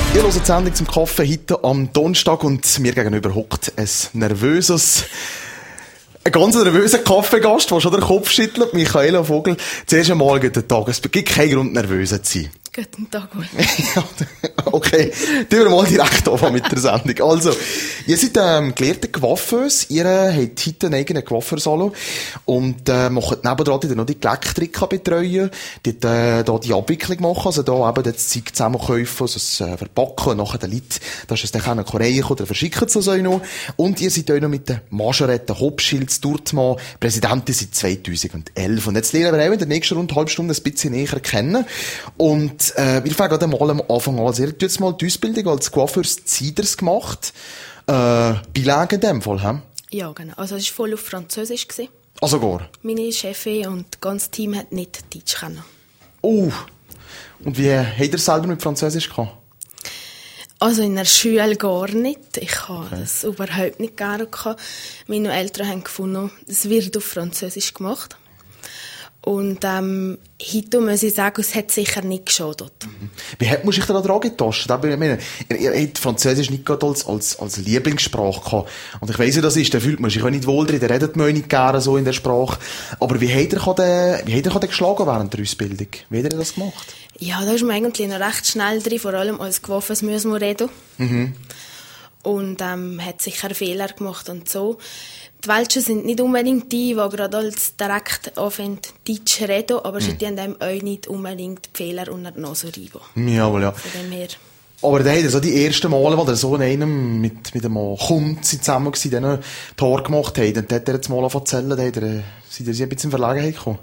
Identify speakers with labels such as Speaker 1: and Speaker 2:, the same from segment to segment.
Speaker 1: Ihr hört die Sendung zum Kaffee heute am Donnerstag und mir gegenüber hockt ein ganz nervöser Kaffeegast, der schon den Kopf schüttelt, Michaela Vogel. Zuerst einmal guten Tag. Es gibt keinen Grund, nervös zu sein.
Speaker 2: Guten Tag, wohl.
Speaker 1: Okay, tun wir mal direkt anfangen mit der Sendung. Also, ihr seid gelehrte Coiffeuse, ihr habt heute einen eigenen Coiffeursalon und macht nebendran noch die Elektriker betreuen, die da die Abwicklung machen, also da eben das Zeug zusammenkaufen, also das verpacken und nachher den Leuten, dass es dann können Korea oder verschicken zu euch noch. Und ihr seid auch noch mit der Majorette Hopschilds Durtmann Präsidentin seit 2011. Und jetzt lernen wir auch in der nächsten rund halben Stunde ein bisschen näher kennen. Und wir fangen gerade mal am Anfang an. Also, ihr habt jetzt mal die Ausbildung als Coiffeurs Ziders gemacht. Bilingue in dem Fall, hä?
Speaker 2: Ja, genau. Also, es war voll auf Französisch.
Speaker 1: Also gar?
Speaker 2: Meine Chefin und das ganze Team hat nicht Deutsch können.
Speaker 1: Oh! Und wie habt ihr selber mit Französisch gehabt?
Speaker 2: Also in der Schule gar nicht. Ich habe das überhaupt nicht gerne gehabt. Meine Eltern haben gefunden, es wird auf Französisch gemacht. Und heute muss ich sagen, es hat sicher nicht geschadet.
Speaker 1: Wie hat man sich da dran getastet? Ich meine, ihr habt Französisch nicht gerade als Lieblingssprache gehabt. Und ich weiss ja, das ist, da fühlt man sich auch nicht wohl drin, da redet man auch nicht gerne so in der Sprache. Aber wie habt ihr geschlagen während der Ausbildung? Wie habt ihr das gemacht?
Speaker 2: Ja, da ist man eigentlich noch recht schnell drin, vor allem als Coiffeuse müssen wir reden. Und hat sicher Fehler gemacht und so. Die Welschen sind nicht unbedingt die gerade als direkt anfangen, Deutsch zu reden, aber sie haben einem auch nicht unbedingt die Fehler unter die Nase reiben.
Speaker 1: Jawohl, ja.
Speaker 2: Von dem her.
Speaker 1: Aber da habt ihr so die ersten Male, wo ihr so in einem mit einem Kunden zusammen gewesen, dann die Haare gemacht habt, und dort jetzt mal erzählen, seid ihr ein bisschen in Verlegenheit gekommen?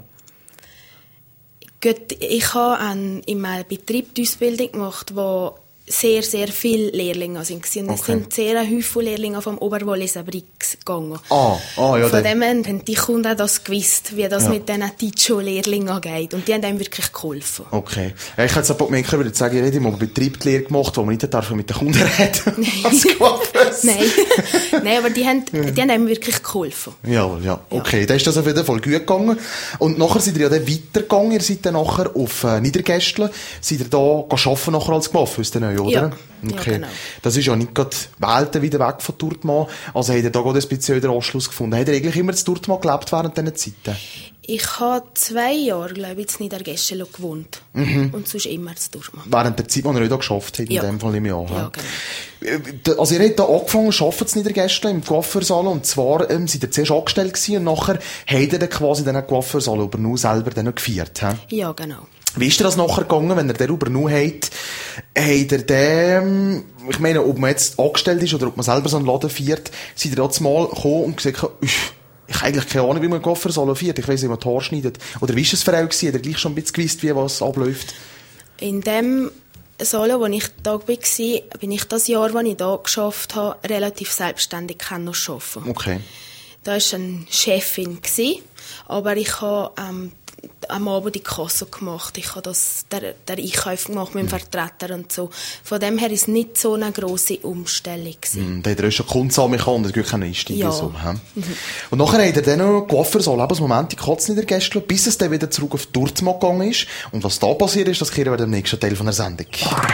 Speaker 2: Gut, ich habe in einem Betrieb die Ausbildung gemacht, wo sehr, sehr viele Lehrlinge sind. Und es sind sehr viele Lehrlinge vom Oberwalliser Brix gegangen.
Speaker 1: Ja.
Speaker 2: Von dem her haben die Kunden das gewusst, wie das mit diesen Deutschlehrlingen geht. Und die haben einem wirklich geholfen. Okay.
Speaker 1: Ja, ich hätte jetzt aber gemerkt, ich würde sagen, ich hätte mal einen Betrieb die Lehre gemacht, wo man nicht mit den Kunden reden darf.
Speaker 2: Nein, aber die haben einem wirklich geholfen.
Speaker 1: Ja. Okay, dann ist das auf jeden Fall gut gegangen. Und nachher seid ihr ja dann weitergegangen. Ihr seid dann nachher auf Niedergästle. Seid ihr da arbeiten nachher als Coiffeuse? Oder?
Speaker 2: Ja.
Speaker 1: Okay.
Speaker 2: Ja, genau.
Speaker 1: Das ist ja nicht gerade Welten wieder weg von Durtmann. Also habt ihr da gerade ein bisschen den Anschluss gefunden? Habt ihr eigentlich immer in Durtmann gelebt während diesen Zeiten?
Speaker 2: Ich habe 2 Jahre, glaube ich, in Niedergästle gewohnt. Und sonst immer in Durtmann. Während
Speaker 1: der Zeit, die ihr da geschafft habt, in dem Fall nehme ich an.
Speaker 2: Ja, genau.
Speaker 1: Also ihr habt da angefangen zu arbeiten in Niedergästle, im Coiffeursalon. Und zwar seid ihr zuerst angestellt gewesen und nachher habt ihr dann quasi den Coiffeursalon übernommen, selber dann noch geführt. He?
Speaker 2: Ja, genau.
Speaker 1: Wie ist dir das nachher gegangen, wenn ihr den übernommen habt? Habt ihr den, ich meine, ob man jetzt angestellt ist oder ob man selber so einen Laden führt, seid ihr da mal gekommen und gesagt, ich habe eigentlich keine Ahnung, wie man einen Coiffeursalon führt. Ich weiss, wie man die Haare schneidet. Oder wie war es für euch gewesen? Habt ihr gleich schon ein bisschen gewusst, wie was abläuft?
Speaker 2: In dem Salon, wo ich da war, bin ich das Jahr, das ich da geschafft habe, relativ selbstständig arbeiten.
Speaker 1: Okay.
Speaker 2: Da war eine Chefin, aber ich habe am Abend die Kasse gemacht. Ich habe der Einkauf gemacht mit dem Vertreter und so. Von dem her war es nicht so eine grosse Umstellung.
Speaker 1: Da hat er auch schon Kundsame gehabt und es gibt keine Einstiege.
Speaker 2: Ja.
Speaker 1: So, und nachher hat er dann noch Coiffeur so Lebensmoment in Katzenniedergästle, bis es dann wieder zurück auf Durtmann gegangen ist. Und was da passiert ist, das kehren wir im nächsten Teil von der Sendung.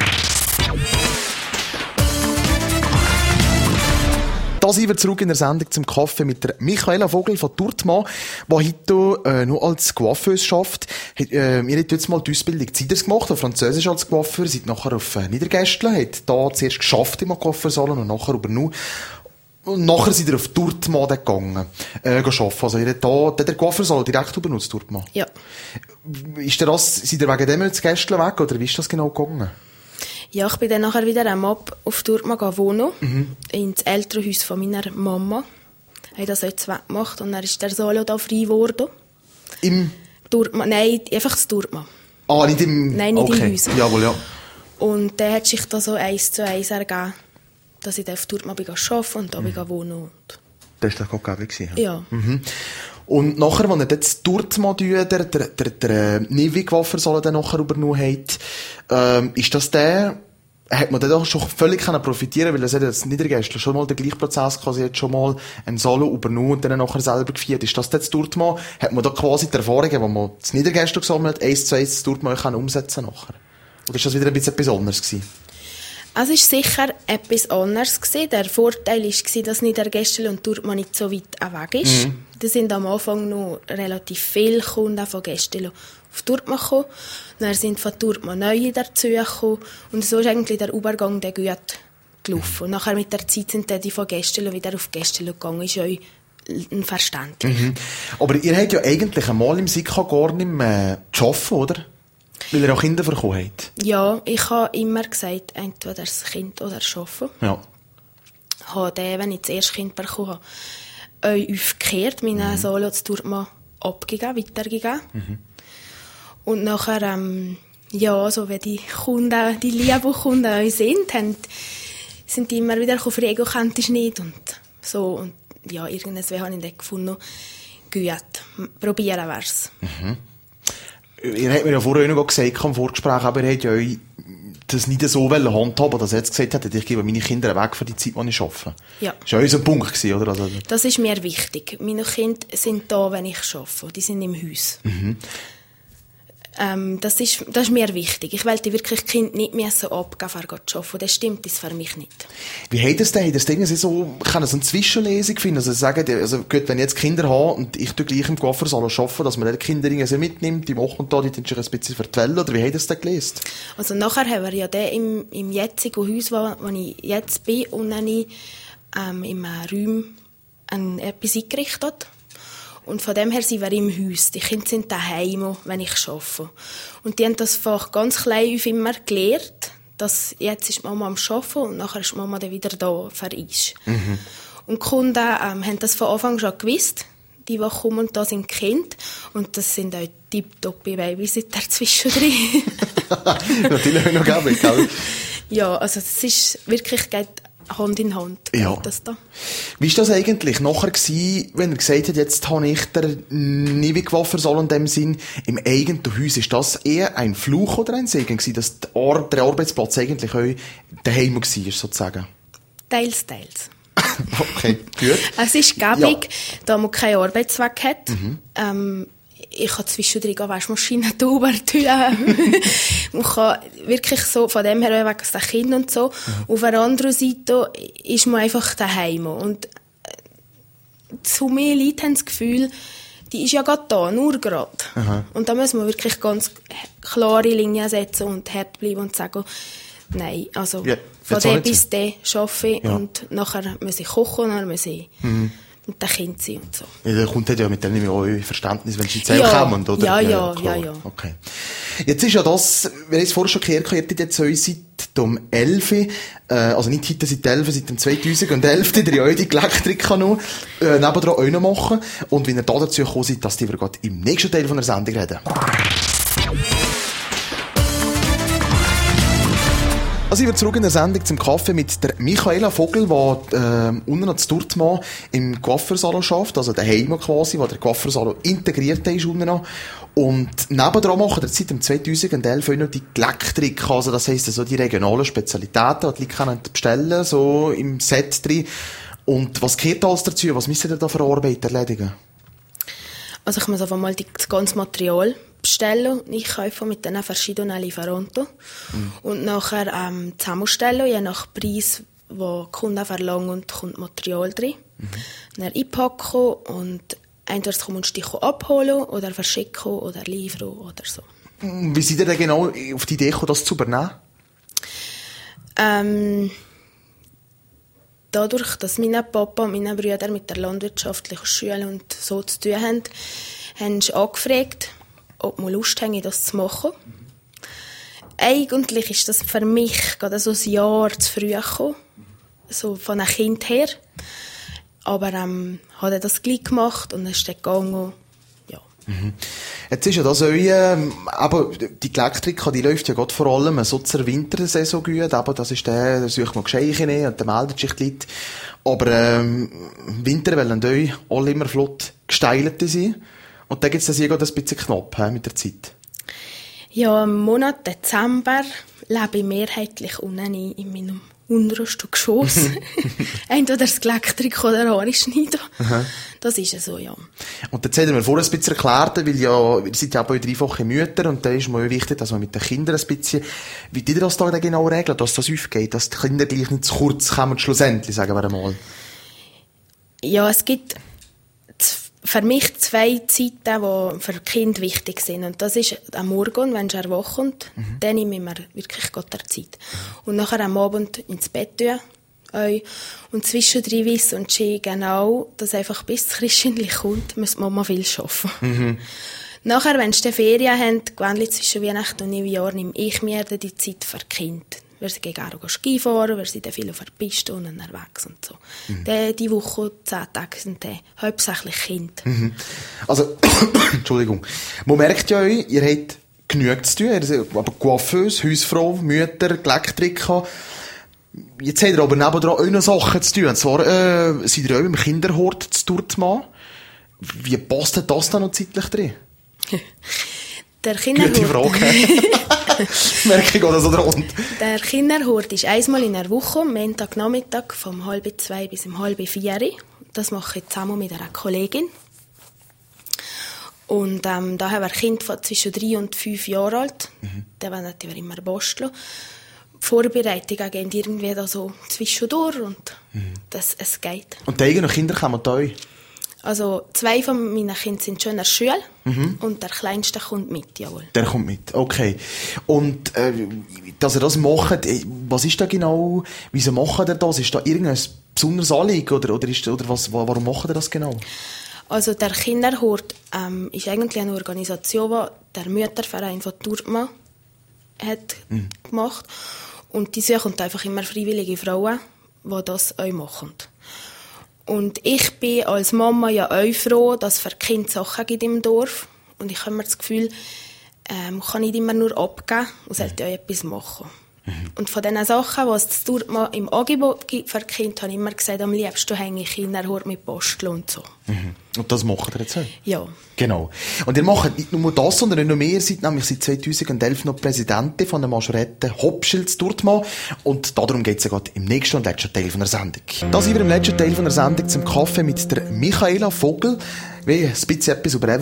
Speaker 1: Da sind wir zurück in der Sendung zum Kaffee mit der Michaela Vogel von Durtmann, die heute noch als Coiffeuse schafft. Ihr habt jetzt mal die Ausbildung Ziders gemacht, auf Französisch als Coiffeur, seid nachher auf Niedergästle, habt da zuerst geschafft im Coiffeursalon und nachher übernommen. Und nachher seid ihr auf Durtmann gegangen, arbeiten. Also ihr habt da den Coiffeursalon direkt benutzt, Durtmann.
Speaker 2: Ja.
Speaker 1: Seid ihr wegen dem jetzt Gästle weg, oder wie ist das genau gegangen?
Speaker 2: Ja, ich bin dann nachher wieder auf Durtmann wohnen, ins Elternhaus von meiner Mama. Ich habe das jetzt weggemacht und dann ist der Salon da frei geworden.
Speaker 1: Im?
Speaker 2: Durtmann, nein, einfach das Durtmann.
Speaker 1: Ah, nicht im...
Speaker 2: Nein, nicht im Haus.
Speaker 1: Jawohl, ja.
Speaker 2: Und dann hat sich da so 1:1 ergeben, dass ich dann auf Durtmann arbeiten und da bin wohnen.
Speaker 1: Das war doch gegeben gewesen.
Speaker 2: Ja.
Speaker 1: Und nachher, als ihr jetzt Durtmann der Nivi-Coiffeursalon dann nachher übernommen habt, ist das hat man dann auch schon völlig profitieren, weil es hat jetzt Niedergästle schon mal den gleichen Prozess gehabt, sie hat schon mal einen Salon übernommen und dann nachher selber geführt. Ist das jetzt Durtmann, hat man da quasi die Erfahrungen, die man das Niedergästle gesammelt hat, 1:1 Durtmann umsetzen nachher? Oder ist das wieder ein bisschen besonders gewesen?
Speaker 2: Es war sicher etwas anderes gewesen. Der Vorteil war, dass Niedergästele und Turtmann nicht so weit weg ist. Da sind am Anfang noch relativ viele Kunden von Gästele auf Turtmann gekommen. Dann sind von Turtmann neue dazugekommen. Und so ist eigentlich der Übergang der gut gelaufen. Und nachher mit der Zeit sind dann die von Gästele wieder auf Gästele gegangen. Ist euch ein verständlich.
Speaker 1: Aber ihr habt ja eigentlich einmal im Sika gar nicht mehr gearbeitet, oder? Weil ihr auch Kinder bekommen habt.
Speaker 2: Ja, ich habe immer gesagt, entweder das Kind oder das Arbeiten.
Speaker 1: Ja.
Speaker 2: Ich habe dann, wenn ich das erste Kind bekommen habe, aufgekehrt, meine Solo zu Turtmann abgegeben, weitergegeben. Und nachher, ja, so wie die Kunden, die lieben Kunden sind die immer wieder fragen, könntest du nicht? Und so, und ja, irgendwann habe ich dann gefunden, gut, probieren wär's.
Speaker 1: Ihr habt mir ja vorher noch gesagt, im Vorgespräch, aber ihr habt ja euch das nicht so handhaben, dass ihr jetzt gesagt hättet, ich gebe meine Kinder weg für die Zeit, die ich arbeite.
Speaker 2: Ja.
Speaker 1: Das war ja unser Punkt gewesen, oder? Also,
Speaker 2: das ist mir wichtig. Meine Kinder sind da, wenn ich arbeite. Die sind im Haus. Das ist mir wichtig. Ich wollte wirklich die Kinder nicht mehr so abgeben, für zu arbeiten. Das stimmt das für mich nicht.
Speaker 1: Wie habt ihr es denn? Habt ihr es irgendwie so eine Zwischenlesung finden? Also sagen, gut, wenn ich jetzt Kinder habe und ich gleich im Coiffeursalon arbeite, dass man die Kinder irgendwie mitnimmt, die machen da, die dann schon ein bisschen vertellen, oder wie habt ihr es denn gelesen?
Speaker 2: Also nachher haben wir ja den im jetzigen Haus, wo ich jetzt bin, und dann im Raum etwas eingerichtet. Und von dem her sind wir im Haus. Die Kinder sind daheim, wenn ich arbeite. Und die haben das einfach ganz klein auf immer gelernt, dass jetzt ist Mama am Arbeiten und nachher ist Mama dann wieder da für uns. Und die Kunden haben das von Anfang schon gewusst. Die kommen und da sind Kinder. Und das sind auch tipptoppe Babysitter zwischendrin.
Speaker 1: Natürlich noch gäbe, gell?
Speaker 2: Ja, also das ist wirklich geht Hand in Hand.
Speaker 1: Ja.
Speaker 2: Das da.
Speaker 1: Wie war das eigentlich nachher gewesen, wenn er gesagt hat, jetzt habe ich den Niewig-Coiffeursalon in dem Sinn im eigenen Haus? Ist das eher ein Fluch oder ein Segen gewesen, dass der Arbeitsplatz eigentlich auch daheim war, sozusagen?
Speaker 2: Teils.
Speaker 1: Okay, gut.
Speaker 2: Es ist gäbig, da man keinen Arbeitsweg hat. Ich kann zwischendrin Waschmaschine drüber tun. Man kann wirklich so, von dem her wegen der Kinder und so. Auf der anderen Seite ist man einfach daheim. Und zu mehr Leute haben das Gefühl, die ist ja gerade da, nur gerade. Und da muss man wirklich ganz klare Linien setzen und hart bleiben und sagen, nein, also von dem bis dem arbeite ich und nachher muss ich kochen und dann muss ich mit den Kindern sein und so.
Speaker 1: Ja, da kommt ja mit denen auch euer Verständnis, wenn sie zu kommen, oder?
Speaker 2: Ja.
Speaker 1: Okay. Jetzt ist ja das, wir haben es vorher schon gehört, ihr habt jetzt euch seit dem 11., also nicht heute seit 11., seit dem 2011, die euch die Elektrik noch nebendran auch noch machen. Und wenn ihr da dazu gekommen seid, dass wir gerade im nächsten Teil von der Sendung reden. Also ich bin zurück in der Sendung zum Kaffee mit der Michaela Vogel, die unten an Turtmann im Coiffeursalon arbeitet, also daheim quasi, wo der Coiffeursalon integriert ist unten noch. Und nebendran machen wir seit dem 2011 auch noch die Elektrik, also das heisst also die regionalen Spezialitäten, die Leute können bestellen, so im Set drin. Und was gehört alles dazu? Was müssen ihr da für Arbeit erledigen?
Speaker 2: Also ich muss einfach mal das ganze Material bestellen und einkaufen mit den verschiedenen Lieferanten. Und nachher zusammenstellen, je nach Preis, den die Kunden verlangen, und kommt Material drin. Dann einpacken und entweder kommen und Stich abholen oder verschicken oder liefern oder so.
Speaker 1: Wie seid ihr denn genau auf die Idee gekommen, das zu übernehmen?
Speaker 2: Dadurch, dass mein Papa und meine Brüder mit der landwirtschaftlichen Schule und so zu tun haben, haben sie angefragt, ob wir Lust haben, das zu machen. Eigentlich ist das für mich gerade so ein Jahr zu früh gekommen, so von einem Kind her. Aber hat er das gleich gemacht und es ist dann gegangen. Ja.
Speaker 1: Jetzt ist ja das aber die Elektrik, die läuft ja gerade vor allem so zur Wintersaison gut, aber das ist da sucht man Geschenke nicht und dann meldet sich die Leute. Aber im Winter wollen euch alle immer flott gesteilte sein. Und dann gibt es das ein bisschen knapp mit der Zeit. Ja,
Speaker 2: im Monat Dezember lebe ich mehrheitlich unten in meinem untersten Geschoss. Entweder das Elektrik oder Haare schneiden.
Speaker 1: Aha.
Speaker 2: Das ist ja so, ja.
Speaker 1: Und jetzt haben wir vorher ein bisschen erklärt, weil ja, ihr seid ja auch dreifache Mütter und da ist mir wichtig, dass man mit den Kindern ein bisschen, wie ihr das da genau regelt, dass das aufgeht, dass die Kinder gleich nicht zu kurz kommen, schlussendlich, sagen wir einmal.
Speaker 2: Ja, es gibt für mich 2 Zeiten, die für Kind wichtig sind. Und das ist am Morgen, wenn sie erwachen, dann nehme ich mir wirklich Gott der Zeit. Und nachher am Abend ins Bett tun. Und zwischendrin wissen und sie genau, dass einfach bis das Christchen kommt, muss die Mama viel arbeiten. Nachher, wenn sie Ferien haben, gewöhnlich zwischen Weihnachten und Neujahr, nehme ich mir dann die Zeit für die Kinder. Wir sind gegen Ski fahren, wir sind viel auf der Piste und unterwegs und so. Die Woche, 10 Tage sind hauptsächlich Kinder.
Speaker 1: Also, Entschuldigung. Man merkt ja euch, ihr habt genug zu tun. Ihr seid aber Coiffeuse, Hausfrau, Mütter, Elektriker. Jetzt habt ihr aber nebendran auch noch Sachen zu tun. Und zwar, seid ihr auch im Kinderhort zu Dortmund. Wie passt denn das dann noch zeitlich drin?
Speaker 2: Der Kinderhort.
Speaker 1: Gute Frage. Merke ich gerade so drunter.
Speaker 2: Der Kinderhort ist einmal in der Woche, Montagnachmittag, vom 1:30 bis 3:30. Das mache ich zusammen mit einer Kollegin. Und da haben wir Kinder von zwischen 3 und 5 Jahren alt. Da werden wir immer basteln. Die Vorbereitungen gehen irgendwie da so zwischendurch und es geht.
Speaker 1: Und die eigenen Kinder kommen da euch?
Speaker 2: Also 2 von meinen Kindern sind schon in der Schule und der Kleinste kommt mit, jawohl. Der
Speaker 1: kommt mit, okay. Und dass ihr das macht, was ist da genau, wieso macht ihr das? Ist da irgendein besonderes Anliegen oder warum macht ihr das genau?
Speaker 2: Also der Kinderhort ist eigentlich eine Organisation, die der Mütterverein von Dortmund hat gemacht. Und die suchen einfach immer freiwillige Frauen, die das auch machen. Und ich bin als Mama ja auch froh, dass es für Kinder Sachen gibt im Dorf. Und ich habe mir das Gefühl, man kann nicht immer nur abgeben und sollte auch etwas machen. Und von diesen Sachen, die es im Angebot gibt für Kinder, habe ich immer gesagt, am liebsten hänge ich Kinderhort mit Postel und so.
Speaker 1: Und das macht ihr jetzt auch?
Speaker 2: Ja.
Speaker 1: Genau. Und ihr macht nicht nur das, sondern nicht nur mehr. Ihr seid nämlich seit 2011 noch Präsidentin von der Majorette Hopschilz Dortmund. Und darum geht es ja gerade im nächsten und letzten Teil von der Sendung. Da sind wir im letzten Teil von der Sendung zum Kaffee mit der Michaela Vogel. Wir haben ein bisschen etwas über ihr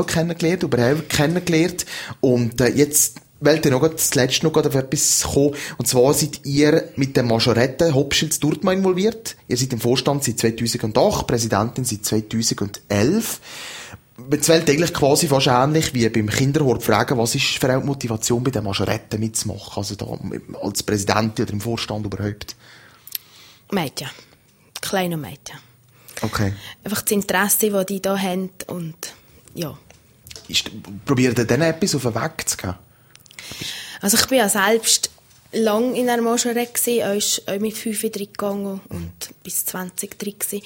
Speaker 1: Leben kennengelernt. Und jetzt wollte ich noch zuletzt noch auf etwas kommen. Und zwar seid ihr mit der Majorette Hopschilz Dortmund involviert. Ihr seid im Vorstand seit 2008, Präsidentin seit 2011. Jetzt wollte eigentlich quasi fast ähnlich wie beim Kinderhort fragen, was ist für eine Motivation bei der Majorette mitzumachen? Also da als Präsidentin oder im Vorstand überhaupt?
Speaker 2: Mädchen. Kleine Mädchen.
Speaker 1: Okay.
Speaker 2: Einfach das Interesse, das die da haben und ja.
Speaker 1: Probiert ihr denen etwas auf den Weg zu gehen?
Speaker 2: Also ich bin ja selbst lang in der Majorette, auch mit 35 gegangen und bis 20 drin gewesen.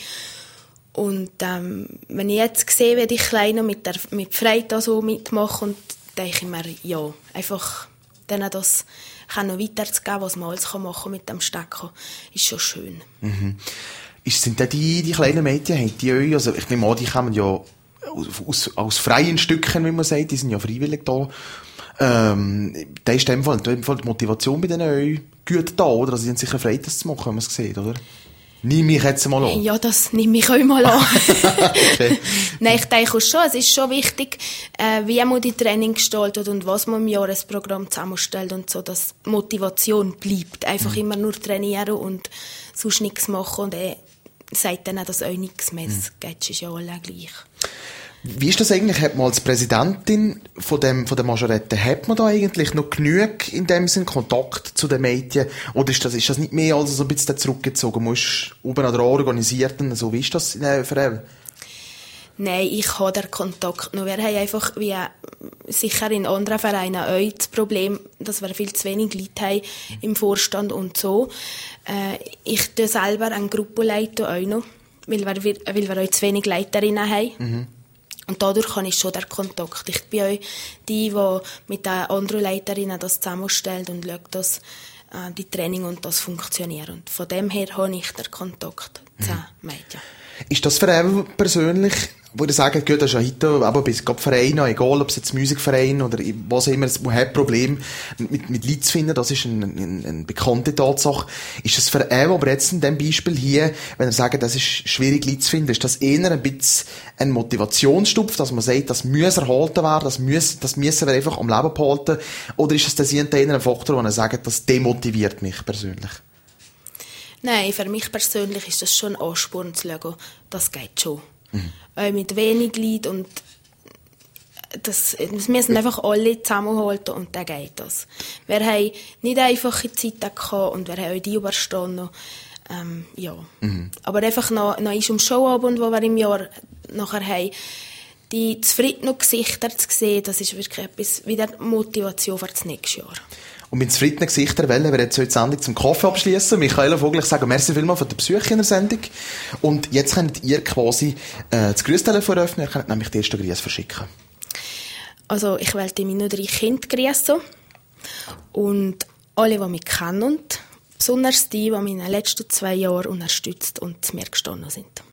Speaker 2: Und wenn ich jetzt sehe, wie die Kleinen mit Freude so mitmachen, denke ich mir, ja, einfach denen das noch weiterzugeben, was man alles machen kann mit dem Stecken, ist schon schön.
Speaker 1: Sind denn die kleinen Mädchen, haben die euch, also ich nehme an, die kommen ja aus freien Stücken, wie man sagt, die sind ja freiwillig da. Da ist in dem Fall die Motivation bei denen gut da, oder? Also, sie sind sicher frei, das zu machen, wenn man es sieht, oder? Nehme ich jetzt mal an.
Speaker 2: Ja, das nehme ich auch mal an.
Speaker 1: Okay.
Speaker 2: Nein, ich denke schon, es ist schon wichtig, wie man die Training gestaltet und was man im Jahresprogramm zusammenstellt und so, dass die Motivation bleibt. Einfach immer nur trainieren und sonst nichts machen und sagt dann auch, dass auch nichts mehr. Das geht ja alle gleich.
Speaker 1: Wie ist das eigentlich? Hat man als Präsidentin von der Majorette, hat man da eigentlich noch genug in dem Sinn Kontakt zu den Mädchen? Oder ist das nicht mehr als so ein bisschen zurückgezogen? Man ist oben an der organisierten, so wie ist das in einem Verein?
Speaker 2: Nein, ich habe den Kontakt noch. Wir haben einfach, wie sicher in anderen Vereinen auch, das Problem, dass wir viel zu wenig Leute haben im Vorstand und so. Ich tue selber eine Gruppe leiten auch noch, weil wir auch zu wenig Leiterinnen haben. Und dadurch habe ich schon den Kontakt. Ich bin auch die mit den anderen Leiterinnen das zusammenstellt und schaut, dass die Training und das funktioniert. Und von dem her habe ich den Kontakt zu Mädchen.
Speaker 1: Ist das für einen persönlich Wo ihr sagt, gut, das ist ja heute, aber bis Vereine, egal ob es jetzt Musikverein oder was immer, man hat Probleme mit Leuten zu finden, das ist eine bekannte Tatsache. Ist das für ihn, aber jetzt in dem Beispiel hier, wenn er sagt, das ist schwierig, Leute zu finden, ist das eher ein bisschen ein Motivationsstupf, dass man sagt, das muss erhalten werden, das müssen wir einfach am Leben behalten, oder ist das eher ein Faktor, wo er sagt, das demotiviert mich persönlich?
Speaker 2: Nein, für mich persönlich ist das schon ein Ansporn zu schauen, das geht schon. Mit wenig Leuten und das müssen einfach alle zusammenhalten und dann geht das. Wir haben nicht einfache Zeiten gehabt und wir haben auch die überstanden. Ja. Aber einfach noch ist am Showabend, wo wir im Jahr nachher haben, die zufriedenen Gesichter zu sehen, das ist wirklich etwas wieder Motivation für das nächste Jahr. Und
Speaker 1: mit zufriedenen Gesichtern wollen wir jetzt heute die Sendung zum Kaffee abschließen. Michaela Vogel, ich sage merci vielmals für den Besuch in der Sendung. Und jetzt könnt ihr quasi das Grüßtelefon öffnen, ihr könnt nämlich die ersten Grüße verschicken.
Speaker 2: Also ich wollte meine 3 Kinder grüßen und alle, die mich kennen, besonders die mich in den letzten 2 Jahren unterstützt und zu mir gestanden sind.